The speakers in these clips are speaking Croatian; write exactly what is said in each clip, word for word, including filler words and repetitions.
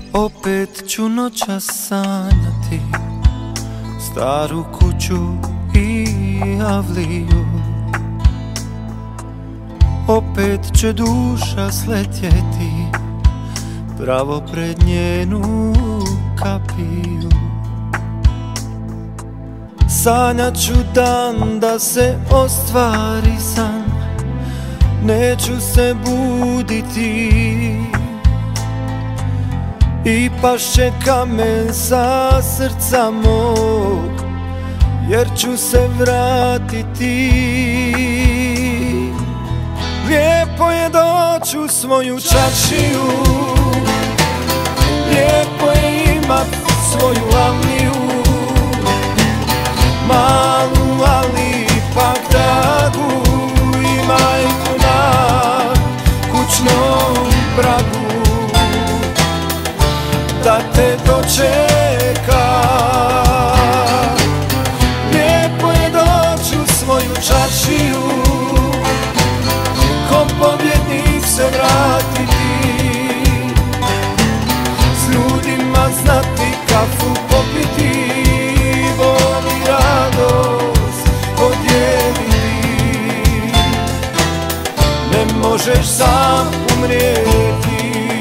Opet ću noćas sanjati staru kuću i avliju. Opet će duša sletjeti pravo pred njenu kapiju. Sanjat ću dan da se ostvari san, neću se buditi i pašće kamen sa srca mog, jer ću se vratiti. Lijepo je doći u svoju čaršiju, lijepo je imat svoju avliju, malu ali ipak dragu, i majku na kućnom pragu da te dočeka. Lijepo je doći u svoju čaršiju, ko pobjednik se vratiti, s ljudima znati kafu popiti, bol i radost podijeliti. Ne možeš sam umrijeti.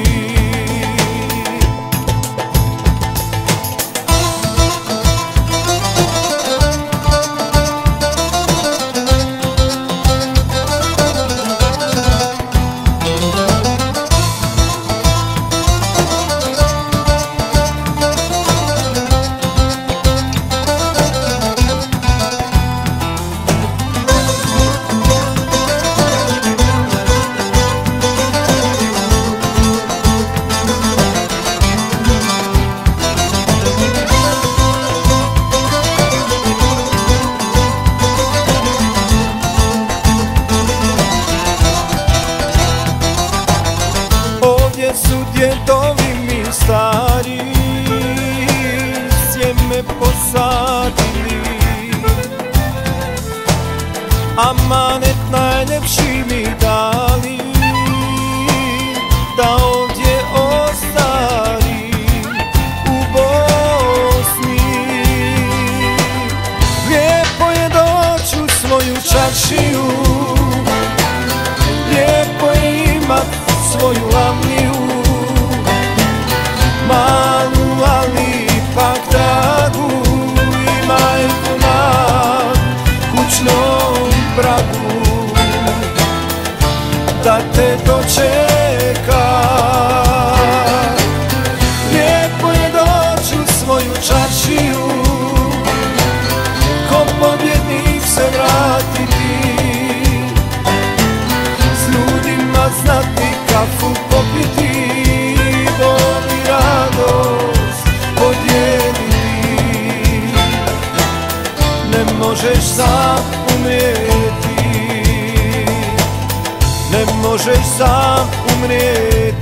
Su djedovi mi stari sjeme posadili, amanet najljepši mi dali, da ovdje ostari u Bosni. Lijepo je doći u svoju čaršiju, lijepo je imat svoju avliju, malu ali ipak dragu, i majku na kućnom pragu da te dočeka. Lijepo je doći u svoju čaršiju, ko pobjednik se vratiti, s ljudima znati kafu popiti, bol i radost podijeliti. Ne možeš sam umrijeti, ne možeš sam umrijeti.